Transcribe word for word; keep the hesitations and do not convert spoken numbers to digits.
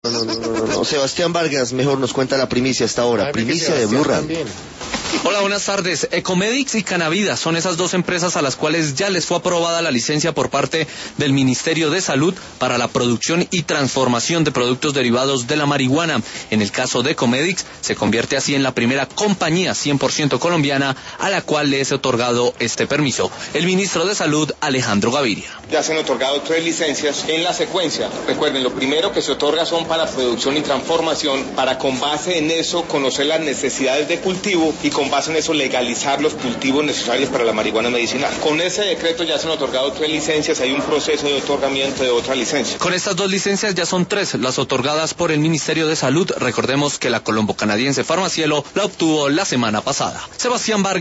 No, no, no, no, no. Sebastián Vargas mejor nos cuenta la primicia hasta ahora. Primicia de Blue Radio. Hola, buenas tardes. Ecomedics y Canavida son esas dos empresas a las cuales ya les fue aprobada la licencia por parte del Ministerio de Salud para la producción y transformación de productos derivados de la marihuana. En el caso de Ecomedics, se convierte así en la primera compañía cien por ciento colombiana a la cual le es otorgado este permiso. El ministro de Salud, Alejandro Gaviria. Ya se han otorgado tres licencias en la secuencia. Recuerden, lo primero que se otorga son para producción y transformación, para con base en eso conocer las necesidades de cultivo y con base en eso legalizar los cultivos necesarios para la marihuana medicinal. Con ese decreto ya se han otorgado tres licencias, hay un proceso de otorgamiento de otra licencia. Con estas dos licencias ya son tres las otorgadas por el Ministerio de Salud. Recordemos que la colombo-canadiense Farmacielo la obtuvo la semana pasada. Sebastián Vargas.